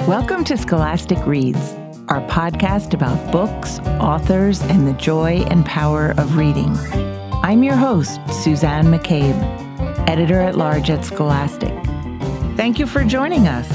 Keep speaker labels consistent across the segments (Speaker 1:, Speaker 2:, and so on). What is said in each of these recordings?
Speaker 1: Welcome to Scholastic Reads, our podcast about books, authors, and the joy and power of reading. I'm your host, Suzanne McCabe, editor-at-large at Scholastic. Thank you for joining us.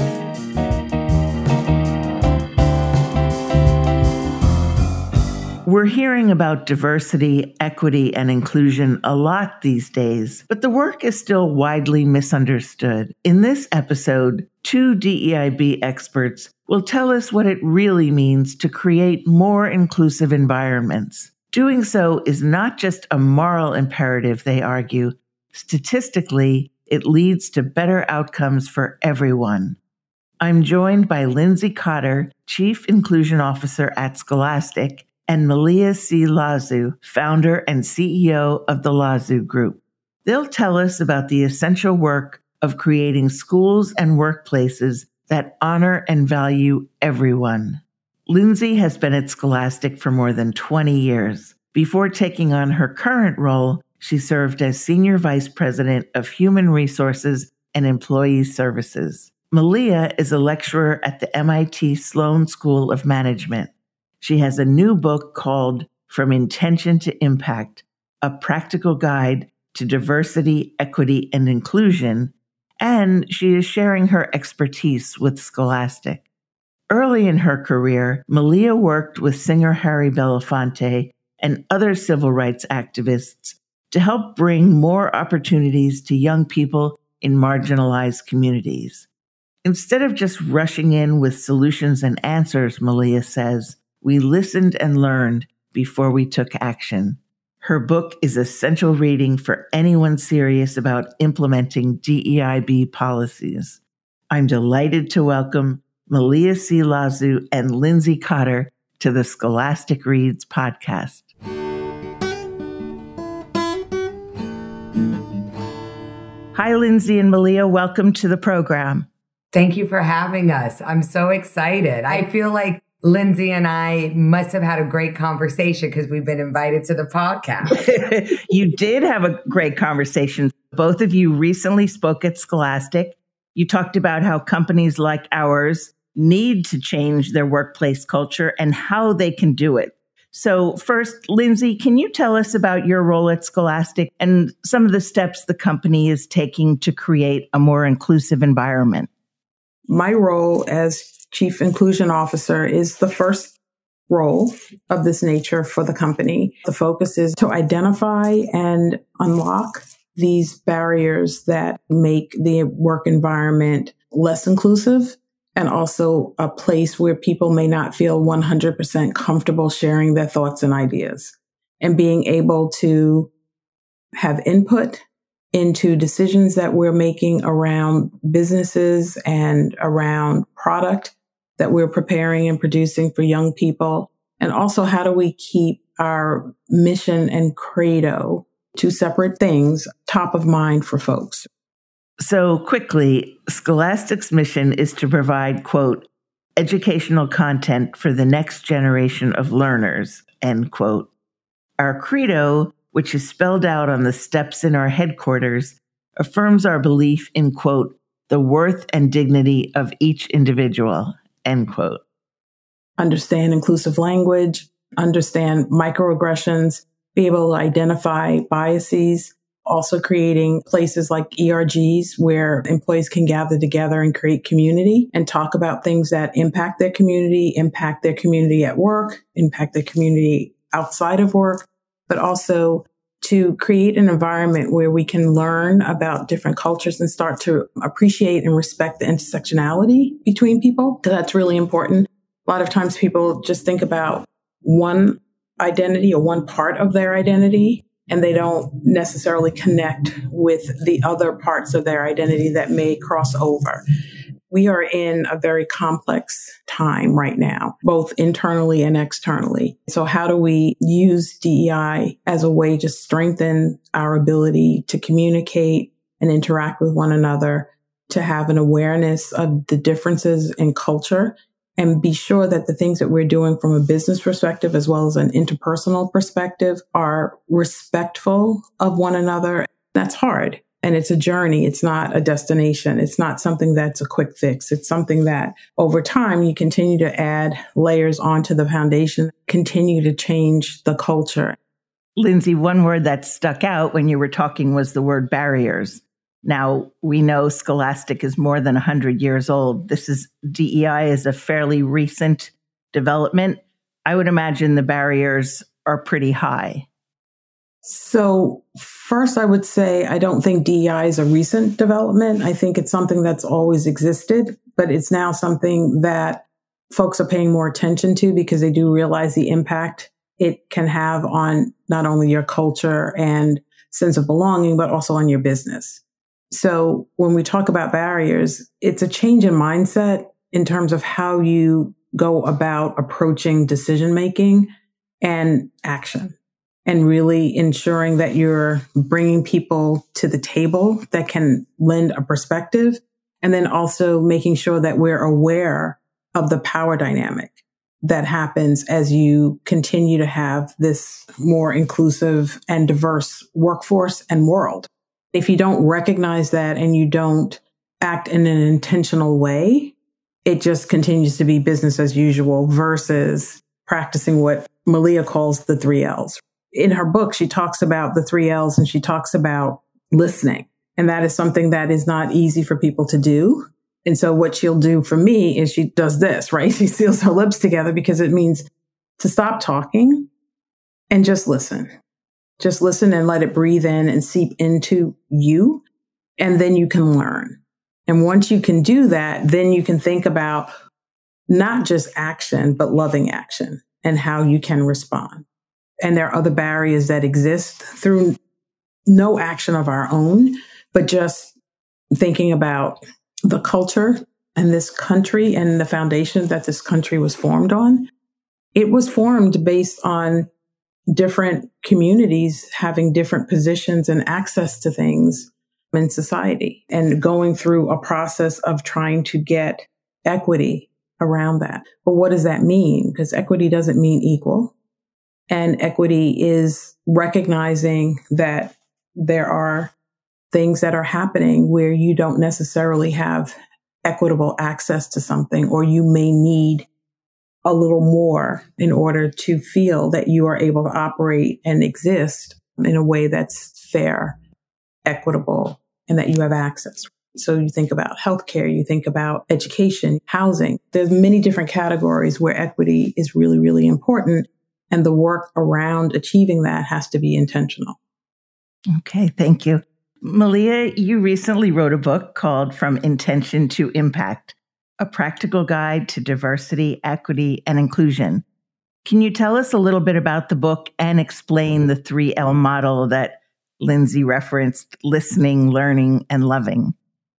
Speaker 1: We're hearing about diversity, equity, and inclusion a lot these days, but the work is still widely misunderstood. In this episode, two DEIB experts will tell us what it really means to create more inclusive environments. Doing so is not just a moral imperative, they argue. Statistically, it leads to better outcomes for everyone. I'm joined by Lindsay Cotter, Chief Inclusion Officer at Scholastic, and Malia C. Lazu, founder and CEO of the Lazu Group. They'll tell us about the essential work of creating schools and workplaces that honor and value everyone. Lindsay has been at Scholastic for more than 20 years. Before taking on her current role, she served as Senior Vice President of Human Resources and Employee Services. Malia is a lecturer at the MIT Sloan School of Management. She has a new book called From Intention to Impact, a practical guide to diversity, equity, and inclusion, and she is sharing her expertise with Scholastic. Early in her career, Malia worked with singer Harry Belafonte and other civil rights activists to help bring more opportunities to young people in marginalized communities. Instead of just rushing in with solutions and answers, Malia says, we listened and learned before we took action. Her book is essential reading for anyone serious about implementing DEIB policies. I'm delighted to welcome Malia C. Lazu and Lindsay Cotter to the Scholastic Reads podcast. Hi, Lindsay and Malia. Welcome to the program.
Speaker 2: Thank you for having us. I'm so excited. I feel like Lindsay and I must have had a great conversation because we've been invited to the podcast.
Speaker 1: You did have a great conversation. Both of you recently spoke at Scholastic. You talked about how companies like ours need to change their workplace culture and how they can do it. So first, Lindsay, can you tell us about your role at Scholastic and some of the steps the company is taking to create a more inclusive environment?
Speaker 3: My role as Chief Inclusion Officer is the first role of this nature for the company. The focus is to identify and unlock these barriers that make the work environment less inclusive and also a place where people may not feel 100% comfortable sharing their thoughts and ideas, and being able to have input into decisions that we're making around businesses and around product that we're preparing and producing for young people. And also, how do we keep our mission and credo, two separate things, top of mind for folks?
Speaker 1: So quickly, Scholastic's mission is to provide, quote, educational content for the next generation of learners, end quote. Our credo, which is spelled out on the steps in our headquarters, affirms our belief in, quote, the worth and dignity of each individual, end quote.
Speaker 3: Understand inclusive language, understand microaggressions, be able to identify biases, also creating places like ERGs where employees can gather together and create community and talk about things that impact their community at work, impact their community outside of work, but also to create an environment where we can learn about different cultures and start to appreciate and respect the intersectionality between people. So that's really important. A lot of times people just think about one identity or one part of their identity, and they don't necessarily connect with the other parts of their identity that may cross over. We are in a very complex time right now, both internally and externally. So how do we use DEI as a way to strengthen our ability to communicate and interact with one another, to have an awareness of the differences in culture, and be sure that the things that we're doing from a business perspective as well as an interpersonal perspective are respectful of one another? That's hard. And it's a journey. It's not a destination. It's not something that's a quick fix. It's something that over time you continue to add layers onto the foundation, continue to change the culture.
Speaker 1: Lindsay, one word that stuck out when you were talking was the word barriers. Now, we know Scholastic is more than 100 years old. DEI is a fairly recent development. I would imagine the barriers are pretty high.
Speaker 3: So first, I would say I don't think DEI is a recent development. I think it's something that's always existed, but it's now something that folks are paying more attention to because they do realize the impact it can have on not only your culture and sense of belonging, but also on your business. So when we talk about barriers, it's a change in mindset in terms of how you go about approaching decision making and action, and really ensuring that you're bringing people to the table that can lend a perspective, and then also making sure that we're aware of the power dynamic that happens as you continue to have this more inclusive and diverse workforce and world. If you don't recognize that and you don't act in an intentional way, it just continues to be business as usual versus practicing what Malia calls the 3 L's. In her book, she talks about the 3 L's and she talks about listening. And that is something that is not easy for people to do. And so what she'll do for me is she does this, right? She seals her lips together because it means to stop talking and just listen. Just listen and let it breathe in and seep into you. And then you can learn. And once you can do that, then you can think about not just action, but loving action and how you can respond. And there are other barriers that exist through no action of our own, but just thinking about the culture and this country and the foundation that this country was formed on. It was formed based on different communities having different positions and access to things in society and going through a process of trying to get equity around that. But what does that mean? Because equity doesn't mean equal. And equity is recognizing that there are things that are happening where you don't necessarily have equitable access to something, or you may need a little more in order to feel that you are able to operate and exist in a way that's fair, equitable, and that you have access. So you think about healthcare, you think about education, housing. There's many different categories where equity is really, really important. And the work around achieving that has to be intentional.
Speaker 1: Okay, thank you. Malia, you recently wrote a book called From Intention to Impact, a practical guide to diversity, equity, and inclusion. Can you tell us a little bit about the book and explain the 3L model that Lindsay referenced: listening, learning, and loving?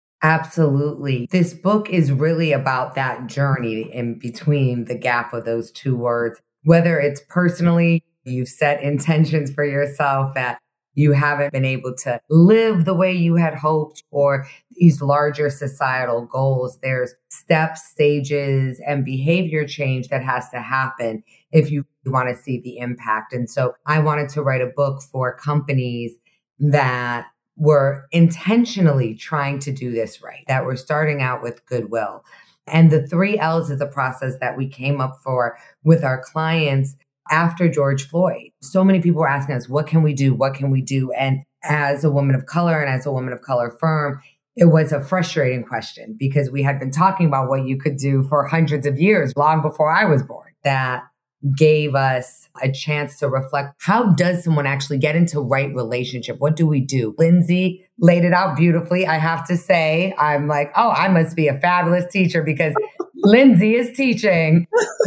Speaker 2: Absolutely. This book is really about that journey in between the gap of those two words. Whether it's personally, you've set intentions for yourself that you haven't been able to live the way you had hoped, or these larger societal goals, there's steps, stages, and behavior change that has to happen if you want to see the impact. And so I wanted to write a book for companies that were intentionally trying to do this right, that were starting out with goodwill. And the 3 L's is a process that we came up for with our clients after George Floyd. So many people were asking us, what can we do? What can we do? And as a woman of color and as a woman of color firm, it was a frustrating question because we had been talking about what you could do for hundreds of years, long before I was born. That gave us a chance to reflect, how does someone actually get into right relationship? What do we do? Lindsay laid it out beautifully. I have to say, I'm like, oh, I must be a fabulous teacher because Lindsay is teaching.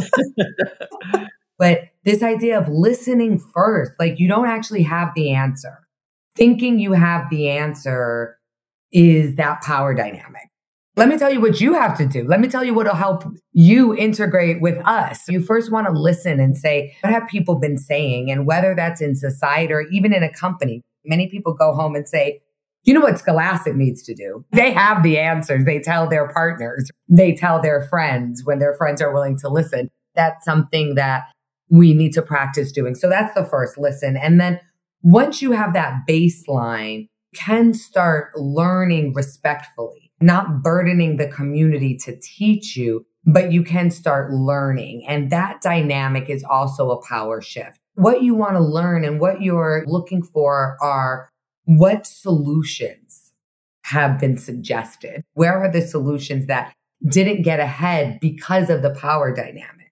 Speaker 2: But this idea of listening first, like you don't actually have the answer. Thinking you have the answer is that power dynamic. Let me tell you what you have to do. Let me tell you what will help you integrate with us. You first want to listen and say, what have people been saying? And whether that's in society or even in a company, many people go home and say, you know what Scholastic needs to do? They have the answers. They tell their partners. They tell their friends when their friends are willing to listen. That's something that we need to practice doing. So that's the first, listen. And then once you have that baseline, can start learning respectfully, not burdening the community to teach you, but you can start learning. And that dynamic is also a power shift. What you want to learn and what you're looking for are what solutions have been suggested. Where are the solutions that didn't get ahead because of the power dynamic?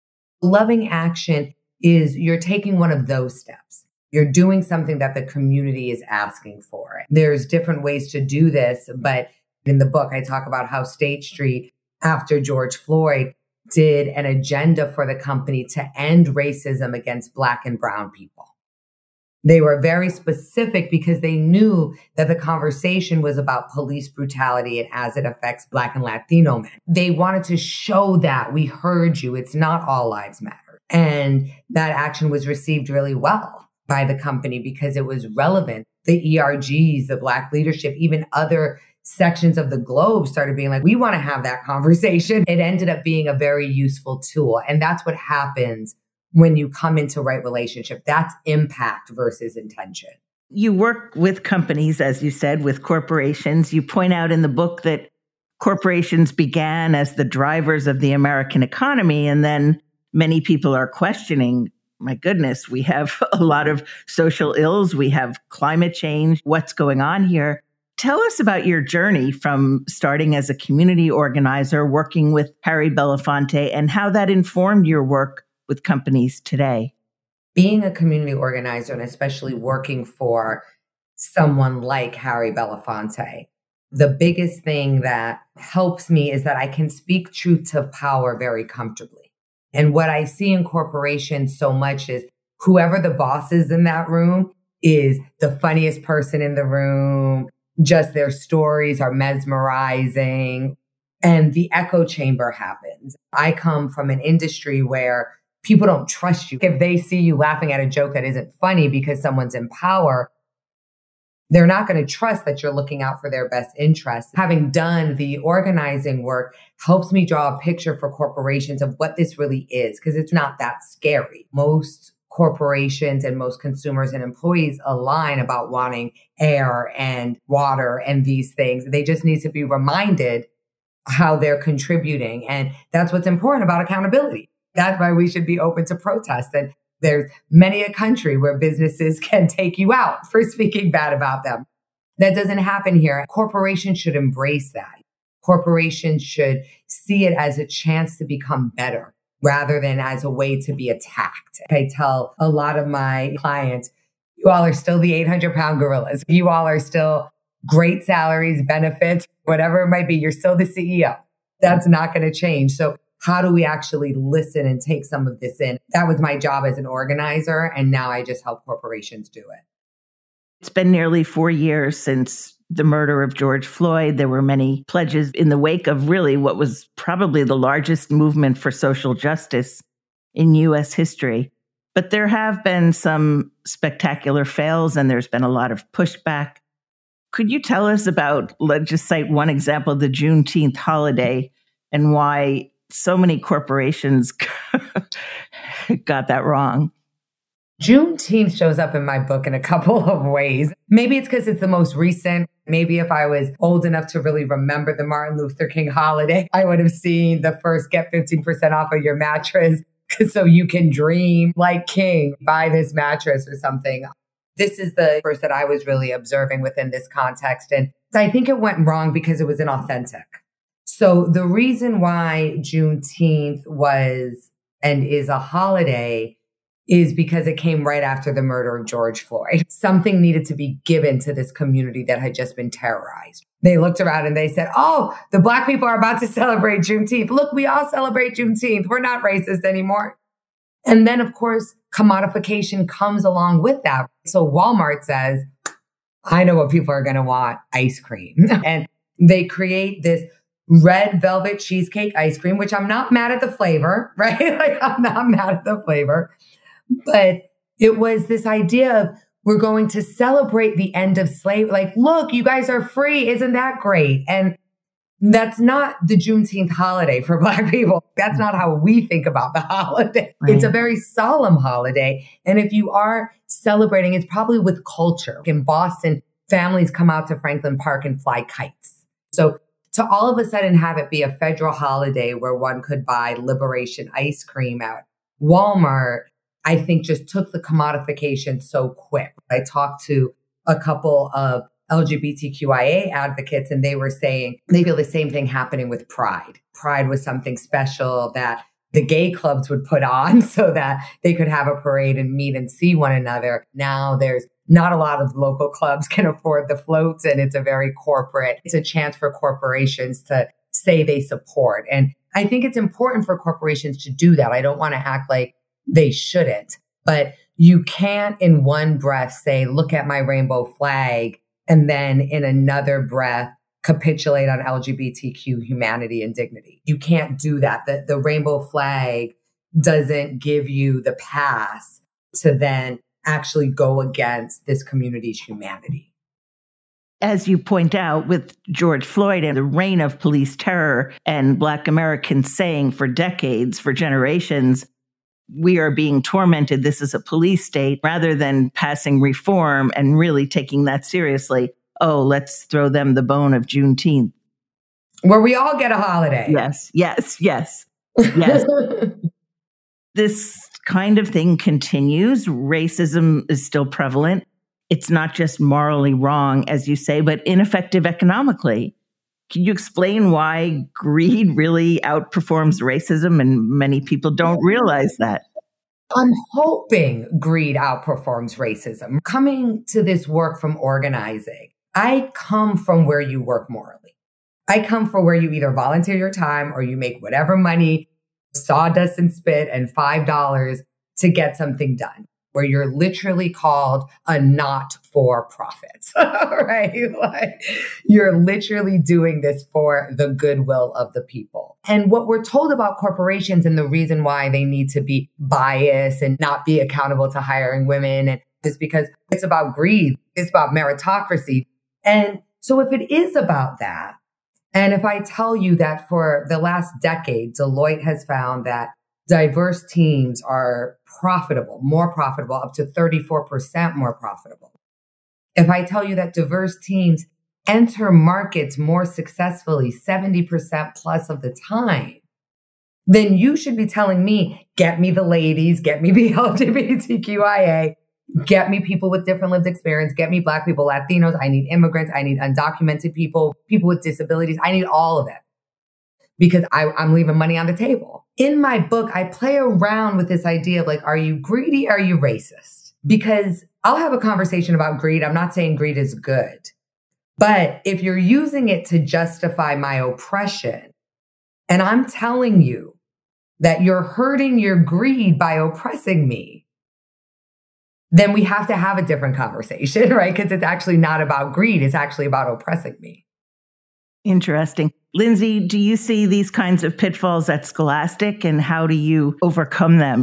Speaker 2: Loving action is you're taking one of those steps. You're doing something that the community is asking for. There's different ways to do this, but in the book, I talk about how State Street, after George Floyd, did an agenda for the company to end racism against Black and brown people. They were very specific because they knew that the conversation was about police brutality and as it affects Black and Latino men. They wanted to show that we heard you. It's not all lives matter. And that action was received really well by the company because it was relevant. The ERGs, the Black leadership, even other sections of the globe started being like, we want to have that conversation. It ended up being a very useful tool. And that's what happens when you come into right relationship. That's impact versus intention.
Speaker 1: You work with companies, as you said, with corporations. You point out in the book that corporations began as the drivers of the American economy. And then many people are questioning, my goodness, we have a lot of social ills. We have climate change. What's going on here? Tell us about your journey from starting as a community organizer, working with Harry Belafonte, and how that informed your work with companies today.
Speaker 2: Being a community organizer, and especially working for someone like Harry Belafonte, the biggest thing that helps me is that I can speak truth to power very comfortably. And what I see in corporations so much is whoever the boss is in that room is the funniest person in the room. Just their stories are mesmerizing. And the echo chamber happens. I come from an industry where people don't trust you. If they see you laughing at a joke that isn't funny because someone's in power, they're not going to trust that you're looking out for their best interests. Having done the organizing work helps me draw a picture for corporations of what this really is, because it's not that scary. Most corporations and most consumers and employees align about wanting air and water and these things. They just need to be reminded how they're contributing. And that's what's important about accountability. That's why we should be open to protest. And there's many a country where businesses can take you out for speaking bad about them. That doesn't happen here. Corporations should embrace that. Corporations should see it as a chance to become better rather than as a way to be attacked. I tell a lot of my clients, you all are still the 800-pound gorillas. You all are still great salaries, benefits, whatever it might be. You're still the CEO. That's not going to change. So how do we actually listen and take some of this in? That was my job as an organizer. And now I just help corporations do it.
Speaker 1: It's been nearly 4 years since the murder of George Floyd. There were many pledges in the wake of really what was probably the largest movement for social justice in U.S. history. But there have been some spectacular fails and there's been a lot of pushback. Could you tell us about, let's just cite one example, the Juneteenth holiday and why so many corporations got that wrong?
Speaker 2: Juneteenth shows up in my book in a couple of ways. Maybe it's because it's the most recent. Maybe if I was old enough to really remember the Martin Luther King holiday, I would have seen the first get 15% off of your mattress so you can dream like King, buy this mattress or something. This is the first that I was really observing within this context. And I think it went wrong because it was inauthentic. So the reason why Juneteenth was and is a holiday is because it came right after the murder of George Floyd. Something needed to be given to this community that had just been terrorized. They looked around and they said, oh, the Black people are about to celebrate Juneteenth. Look, we all celebrate Juneteenth. We're not racist anymore. And then, of course, commodification comes along with that. So Walmart says, I know what people are going to want, ice cream. And they create this red velvet cheesecake ice cream, which I'm not mad at the flavor, right? Like I'm not mad at the flavor. But it was this idea of we're going to celebrate the end of slavery. Like, look, you guys are free. Isn't that great? And that's not the Juneteenth holiday for Black people. That's not how we think about the holiday. Right. It's a very solemn holiday. And if you are celebrating, it's probably with culture. In Boston, families come out to Franklin Park and fly kites. So to all of a sudden have it be a federal holiday where one could buy Liberation ice cream at Walmart, I think just took the commodification so quick. I talked to a couple of LGBTQIA advocates, and they were saying they feel the same thing happening with Pride. Pride was something special that the gay clubs would put on so that they could have a parade and meet and see one another. Now there's not a lot of local clubs can afford the floats, and it's a chance for corporations to say they support. And I think it's important for corporations to do that. I don't want to act like they shouldn't, but you can't in one breath say, look at my rainbow flag, and then in another breath, capitulate on LGBTQ humanity and dignity. You can't do that. The rainbow flag doesn't give you the pass to then actually go against this community's humanity.
Speaker 1: As you point out, with George Floyd and the reign of police terror and Black Americans saying for decades, for generations, we are being tormented. This is a police state, rather than passing reform and really taking that seriously. Oh, let's throw them the bone of Juneteenth.
Speaker 2: Where we all get a holiday.
Speaker 1: Yes. This kind of thing continues. Racism is still prevalent. It's not just morally wrong, as you say, but ineffective economically. Can you explain why greed really outperforms racism? And many people don't realize that.
Speaker 2: I'm hoping greed outperforms racism. Coming to this work from organizing, I come from where you work morally. I come from where you either volunteer your time or you make whatever money, sawdust and spit, and $5 to get something done, where you're literally called a not-for-profit, right? Like, you're literally doing this for the goodwill of the people. And what we're told about corporations and the reason why they need to be biased and not be accountable to hiring women is because it's about greed. It's about meritocracy. And so if it is about that, and if I tell you that for the last decade, Deloitte has found that diverse teams are profitable, more profitable, up to 34% more profitable. If I tell you that diverse teams enter markets more successfully, 70% plus of the time, then you should be telling me, get me the ladies, get me the LGBTQIA, get me people with different lived experience, get me Black people, Latinos, I need immigrants, I need undocumented people, people with disabilities, I need all of it. Because I'm leaving money on the table. In my book, I play around with this idea of like, are you greedy? Are you racist? Because I'll have a conversation about greed. I'm not saying greed is good. But if you're using it to justify my oppression, and I'm telling you that you're hurting your greed by oppressing me, then we have to have a different conversation, right? Because it's actually not about greed. It's actually about oppressing me.
Speaker 1: Interesting. Lindsay, do you see these kinds of pitfalls at Scholastic, and how do you overcome them?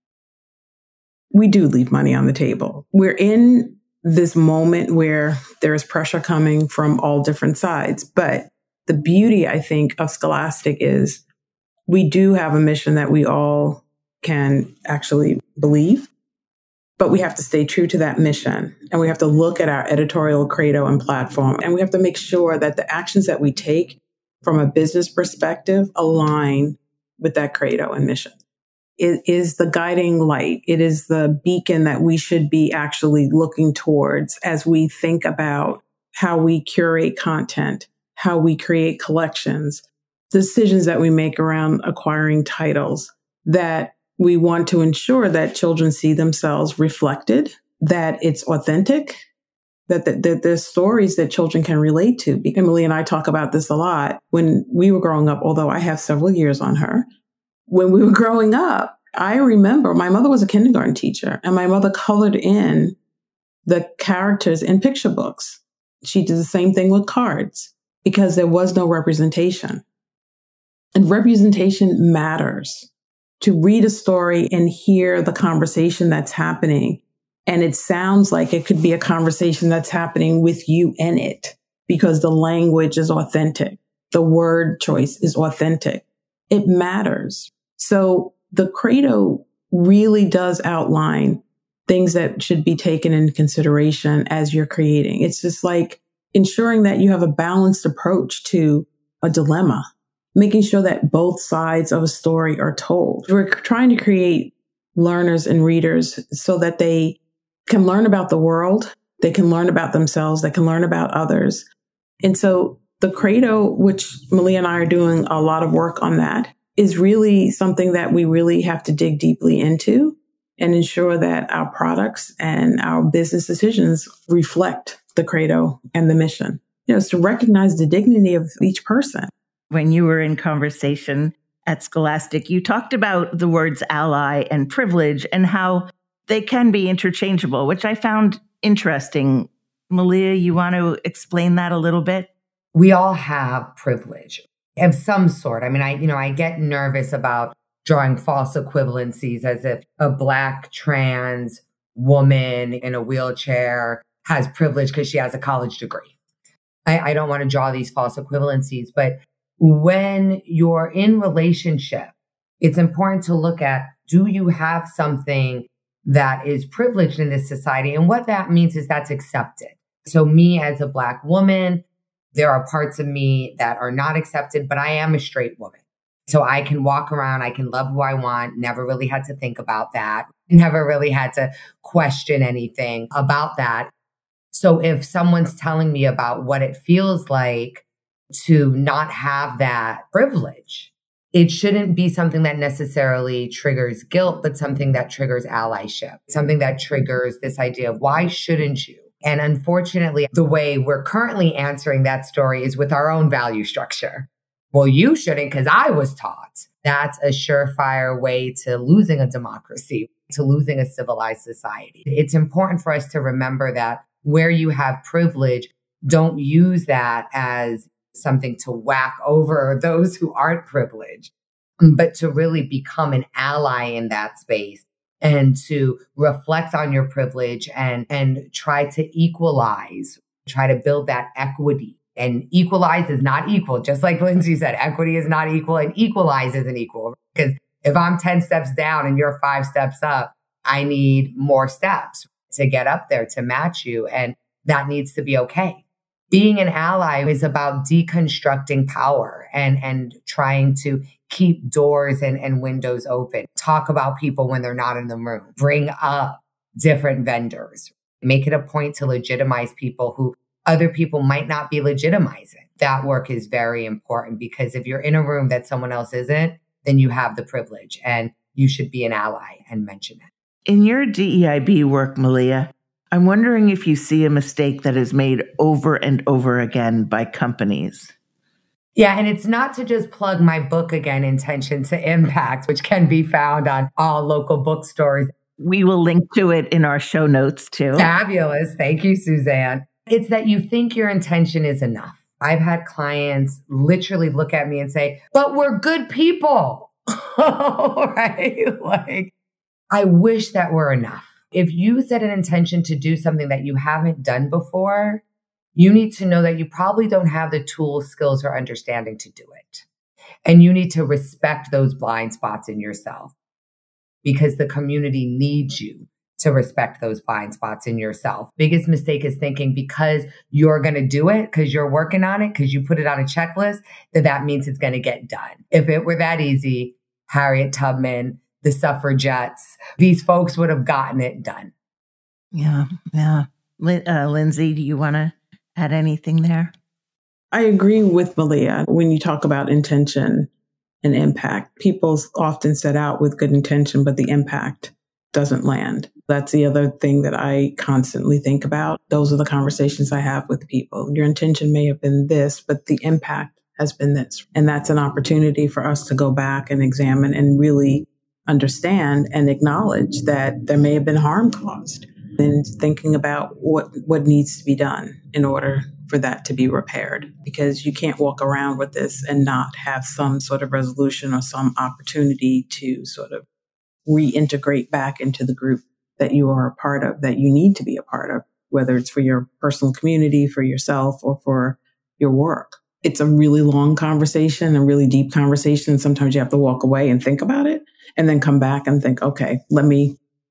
Speaker 3: We do leave money on the table. We're in this moment where there is pressure coming from all different sides. But the beauty, I think, of Scholastic is we do have a mission that we all can actually believe. But we have to stay true to that mission, and we have to look at our editorial credo and platform, and we have to make sure that the actions that we take from a business perspective align with that credo and mission. It is the guiding light. It is the beacon that we should be actually looking towards as we think about how we curate content, how we create collections, decisions that we make around acquiring titles, that we want to ensure that children see themselves reflected, that it's authentic, that there's stories that children can relate to. Emily and I talk about this a lot. When we were growing up, although I have several years on her, when we were growing up, I remember my mother was a kindergarten teacher, and my mother colored in the characters in picture books. She did the same thing with cards because there was no representation. And representation matters. To read a story and hear the conversation that's happening, and it sounds like it could be a conversation that's happening with you in it because the language is authentic. The word choice is authentic. It matters. So the credo really does outline things that should be taken into consideration as you're creating. It's just like ensuring that you have a balanced approach to a dilemma, making sure that both sides of a story are told. We're trying to create learners and readers so that they can learn about the world, they can learn about themselves, they can learn about others. And so the Credo, which Malia and I are doing a lot of work on that, is really something that we really have to dig deeply into and ensure that our products and our business decisions reflect the Credo and the mission. It's to recognize the dignity of each person.
Speaker 1: When you were in conversation at Scholastic, you talked about the words ally and privilege and how they can be interchangeable, which I found interesting. Malia, you want to explain that a little bit?
Speaker 2: We all have privilege of some sort. I mean, I get nervous about drawing false equivalencies as if a Black trans woman in a wheelchair has privilege because she has a college degree. I don't want to draw these false equivalencies, but when you're in relationship, it's important to look at, do you have something that is privileged in this society? And what that means is that's accepted. So me as a Black woman, there are parts of me that are not accepted, but I am a straight woman. So I can walk around, I can love who I want, never really had to think about that, never really had to question anything about that. So if someone's telling me about what it feels like to not have that privilege, it shouldn't be something that necessarily triggers guilt, but something that triggers allyship, something that triggers this idea of why shouldn't you? And unfortunately, the way we're currently answering that story is with our own value structure. Well, you shouldn't because I was taught. That's a surefire way to losing a democracy, to losing a civilized society. It's important for us to remember that where you have privilege, don't use that as something to whack over those who aren't privileged, but to really become an ally in that space and to reflect on your privilege and try to equalize, try to build that equity. And equalize is not equal. Just like Lindsay said, equity is not equal and equalize isn't equal. Because if I'm 10 steps down and you're 5 steps up, I need more steps to get up there to match you. And that needs to be okay. Being an ally is about deconstructing power and trying to keep doors and windows open. Talk about people when they're not in the room. Bring up different vendors. Make it a point to legitimize people who other people might not be legitimizing. That work is very important because if you're in a room that someone else isn't, then you have the privilege and you should be an ally and mention it.
Speaker 1: In your DEIB work, Malia, I'm wondering if you see a mistake that is made over and over again by companies.
Speaker 2: Yeah, and it's not to just plug my book again, Intention to Impact, which can be found on all local bookstores.
Speaker 1: We will link to it in our show notes too.
Speaker 2: Fabulous. Thank you, Suzanne. It's that you think your intention is enough. I've had clients literally look at me and say, but we're good people. Right? Like, I wish that were enough. If you set an intention to do something that you haven't done before, you need to know that you probably don't have the tools, skills, or understanding to do it. And you need to respect those blind spots in yourself because the community needs you to respect those blind spots in yourself. Biggest mistake is thinking because you're going to do it, because you're working on it, because you put it on a checklist, that means it's going to get done. If it were that easy, Harriet Tubman, the suffragettes, these folks would have gotten it done.
Speaker 1: Yeah. Lindsay, do you want to add anything there?
Speaker 3: I agree with Malia when you talk about intention and impact. People often set out with good intention, but the impact doesn't land. That's the other thing that I constantly think about. Those are the conversations I have with people. Your intention may have been this, but the impact has been this. And that's an opportunity for us to go back and examine and really understand and acknowledge that there may have been harm caused, and thinking about what needs to be done in order for that to be repaired. Because you can't walk around with this and not have some sort of resolution or some opportunity to sort of reintegrate back into the group that you are a part of, that you need to be a part of, whether it's for your personal community, for yourself, or for your work. It's a really long conversation, a really deep conversation. Sometimes you have to walk away and think about it and then come back and think, okay, let me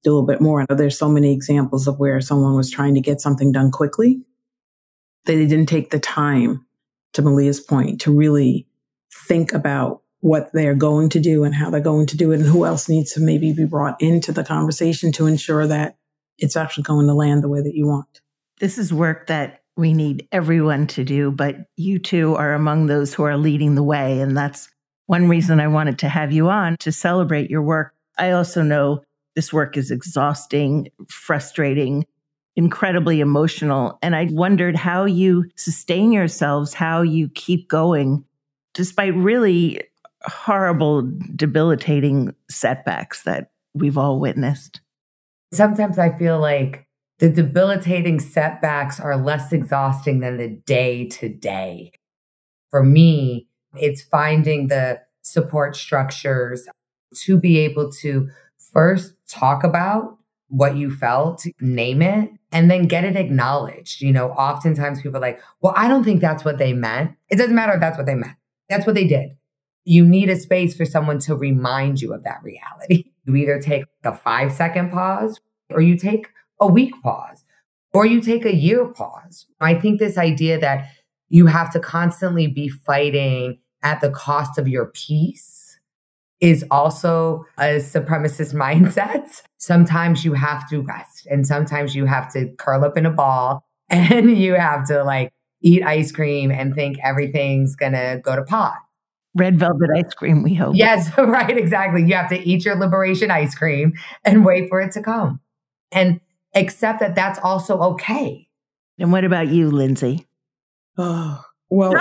Speaker 3: do a little bit more. There's so many examples of where someone was trying to get something done quickly. They didn't take the time, to Malia's point, to really think about what they're going to do and how they're going to do it and who else needs to maybe be brought into the conversation to ensure that it's actually going to land the way that you want.
Speaker 1: This is work that we need everyone to do, but you two are among those who are leading the way. And that's one reason I wanted to have you on, to celebrate your work. I also know this work is exhausting, frustrating, incredibly emotional. And I wondered how you sustain yourselves, how you keep going, despite really horrible, debilitating setbacks that we've all witnessed.
Speaker 2: Sometimes I feel like the debilitating setbacks are less exhausting than the day to day. For me, it's finding the support structures to be able to first talk about what you felt, name it, and then get it acknowledged. Oftentimes people are like, well, I don't think that's what they meant. It doesn't matter if that's what they meant. That's what they did. You need a space for someone to remind you of that reality. You either take a 5-second pause, or you take a week pause, or you take a year pause. I think this idea that you have to constantly be fighting at the cost of your peace is also a supremacist mindset. Sometimes you have to rest, and sometimes you have to curl up in a ball, and you have to eat ice cream and think everything's going to go to pot.
Speaker 1: Red velvet ice cream, we hope.
Speaker 2: Yes, right, exactly. You have to eat your liberation ice cream and wait for it to come. And accept that that's also okay.
Speaker 1: And what about you, Lindsay?
Speaker 3: Oh, well,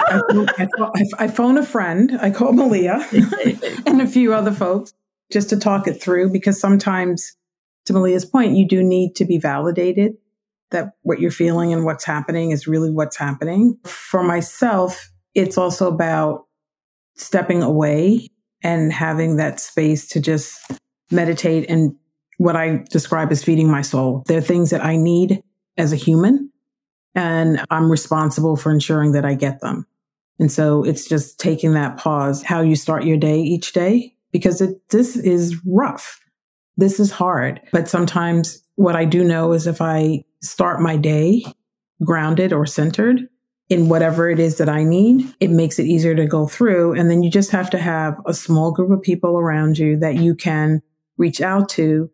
Speaker 3: I phone a friend. I call Malia and a few other folks just to talk it through, because sometimes, to Malia's point, you do need to be validated that what you're feeling and what's happening is really what's happening. For myself, it's also about stepping away and having that space to just meditate and what I describe as feeding my soul. There are things that I need as a human, and I'm responsible for ensuring that I get them. And so it's just taking that pause, how you start your day each day, because this is rough. This is hard. But sometimes what I do know is if I start my day grounded or centered in whatever it is that I need, it makes it easier to go through. And then you just have to have a small group of people around you that you can reach out to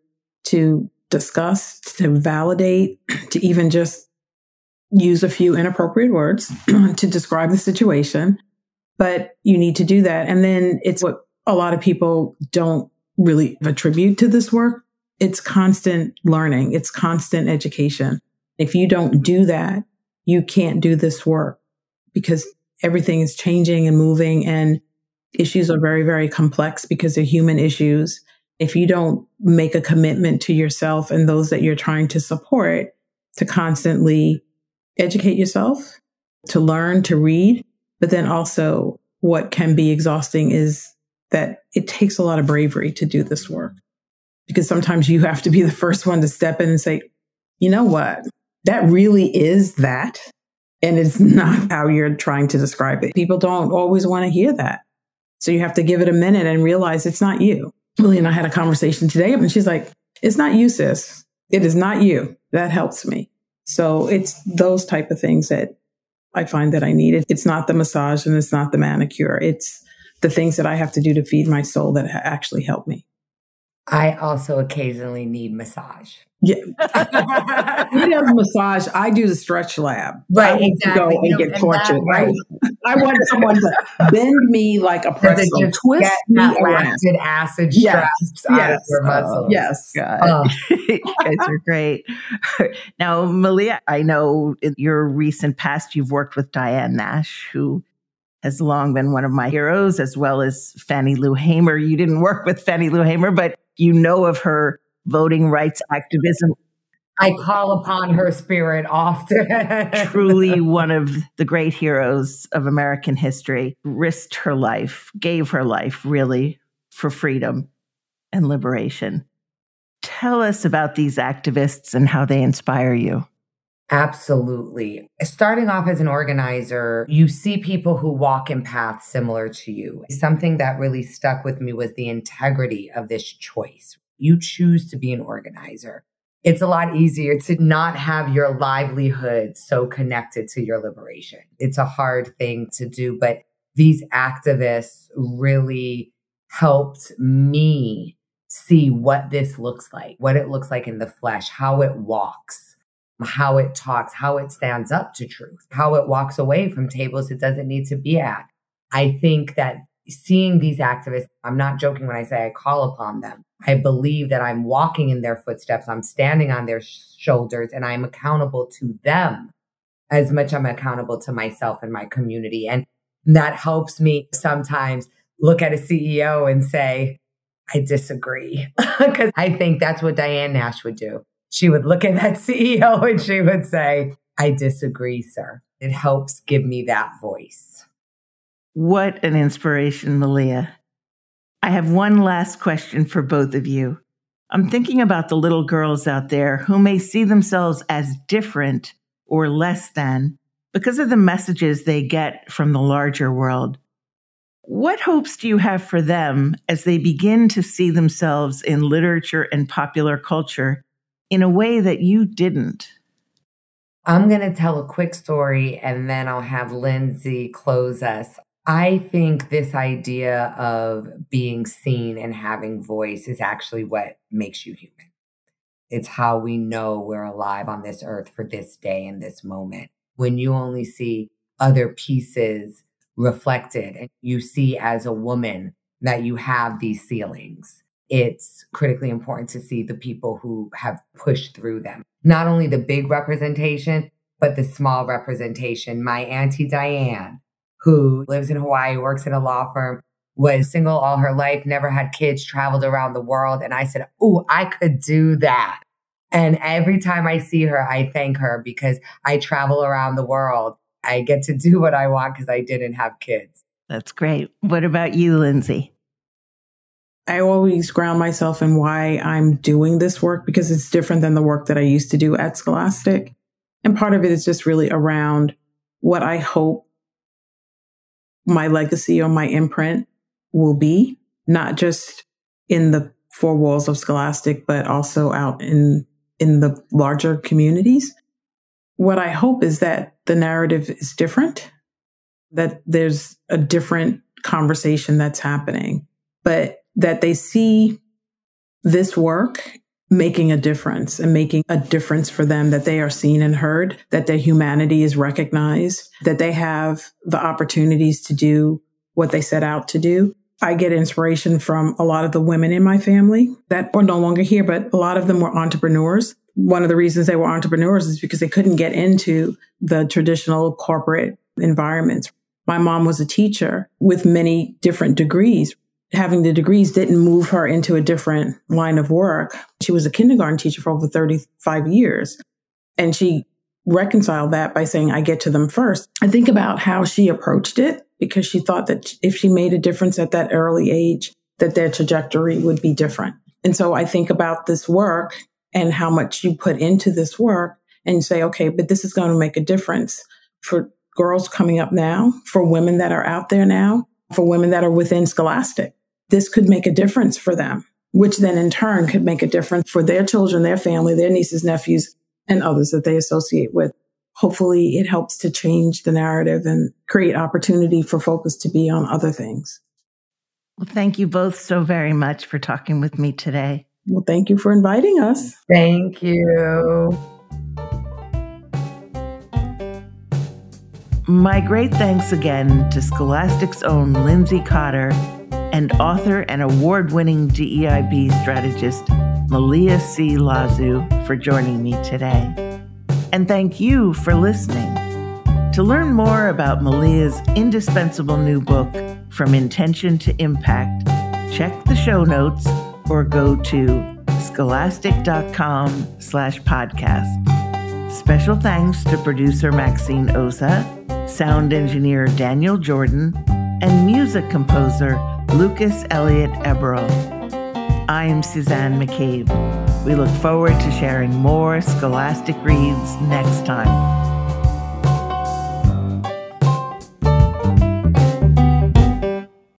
Speaker 3: discuss, to validate, to even just use a few inappropriate words to describe the situation. But you need to do that. And then it's what a lot of people don't really attribute to this work. It's constant learning. It's constant education. If you don't do that, you can't do this work, because everything is changing and moving, and issues are very, very complex because they're human issues. If you don't make a commitment to yourself and those that you're trying to support to constantly educate yourself, to learn, to read, but then also what can be exhausting is that it takes a lot of bravery to do this work, because sometimes you have to be the first one to step in and say, you know what? That really is that. And it's not how you're trying to describe it. People don't always want to hear that. So you have to give it a minute and realize it's not you. Lily and I had a conversation today, and she's like, it's not you, sis. It is not you. That helps me. So it's those type of things that I find that I need. It's not the massage and it's not the manicure. It's the things that I have to do to feed my soul that actually help me.
Speaker 2: I also occasionally need massage.
Speaker 3: Yeah. He does massage. I do the stretch lab.
Speaker 2: Right,
Speaker 3: Go
Speaker 2: exactly.
Speaker 3: and get tortured. Right. I want someone to bend me like a pretzel, twist me around.
Speaker 2: Lactic acid straps out of your muscles.
Speaker 3: Yes.
Speaker 1: You guys are great. Now, Malia, I know in your recent past, you've worked with Diane Nash, who has long been one of my heroes, as well as Fannie Lou Hamer. You didn't work with Fannie Lou Hamer, but you know of her voting rights activism.
Speaker 2: I call upon her spirit often.
Speaker 1: Truly one of the great heroes of American history, risked her life, gave her life really for freedom and liberation. Tell us about these activists and how they inspire you.
Speaker 2: Absolutely. Starting off as an organizer, you see people who walk in paths similar to you. Something that really stuck with me was the integrity of this choice. You choose to be an organizer. It's a lot easier to not have your livelihood so connected to your liberation. It's a hard thing to do, but these activists really helped me see what this looks like, what it looks like in the flesh, how it walks, how it talks, how it stands up to truth, how it walks away from tables it doesn't need to be at. I think that seeing these activists, I'm not joking when I say I call upon them. I believe that I'm walking in their footsteps. I'm standing on their shoulders, and I'm accountable to them as much as I'm accountable to myself and my community. And that helps me sometimes look at a CEO and say, I disagree. Because I think that's what Diane Nash would do. She would look at that CEO and she would say, I disagree, sir. It helps give me that voice.
Speaker 1: What an inspiration, Malia. I have one last question for both of you. I'm thinking about the little girls out there who may see themselves as different or less than because of the messages they get from the larger world. What hopes do you have for them as they begin to see themselves in literature and popular culture in a way that you didn't?
Speaker 2: I'm going to tell a quick story and then I'll have Lindsay close us. I think this idea of being seen and having voice is actually what makes you human. It's how we know we're alive on this earth for this day and this moment. When you only see other pieces reflected and you see as a woman that you have these ceilings, it's critically important to see the people who have pushed through them. Not only the big representation, but the small representation. My Auntie Diane, who lives in Hawaii, works in a law firm, was single all her life, never had kids, traveled around the world. And I said, oh, I could do that. And every time I see her, I thank her because I travel around the world. I get to do what I want because I didn't have kids.
Speaker 1: That's great. What about you, Lindsay?
Speaker 3: I always ground myself in why I'm doing this work because it's different than the work that I used to do at Scholastic. And part of it is just really around what I hope my legacy or my imprint will be, not just in the four walls of Scholastic, but also out in the larger communities. What I hope is that the narrative is different, that there's a different conversation that's happening, but that they see this work making a difference and making a difference for them, that they are seen and heard, that their humanity is recognized, that they have the opportunities to do what they set out to do. I get inspiration from a lot of the women in my family that are no longer here, but a lot of them were entrepreneurs. One of the reasons they were entrepreneurs is because they couldn't get into the traditional corporate environments. My mom was a teacher with many different degrees. Having the degrees didn't move her into a different line of work. She was a kindergarten teacher for over 35 years. And she reconciled that by saying, I get to them first. I think about how she approached it because she thought that if she made a difference at that early age, that their trajectory would be different. And so I think about this work and how much you put into this work and say, okay, but this is going to make a difference for girls coming up now, for women that are out there now, for women that are within Scholastic. This could make a difference for them, which then in turn could make a difference for their children, their family, their nieces, nephews, and others that they associate with. Hopefully it helps to change the narrative and create opportunity for focus to be on other things.
Speaker 1: Well, thank you both so very much for talking with me today.
Speaker 3: Well, thank you for inviting us.
Speaker 2: Thank you.
Speaker 1: My great thanks again to Scholastic's own Lindsay Cotter and author and award-winning DEIB strategist Malia C. Lazu for joining me today. And thank you for listening. To learn more about Malia's indispensable new book, From Intention to Impact, check the show notes or go to scholastic.com/podcast. Special thanks to producer Maxine Oza, sound engineer Daniel Jordan, and music composer Lucas Elliott Eberl. I'm Suzanne McCabe. We look forward to sharing more Scholastic Reads next time.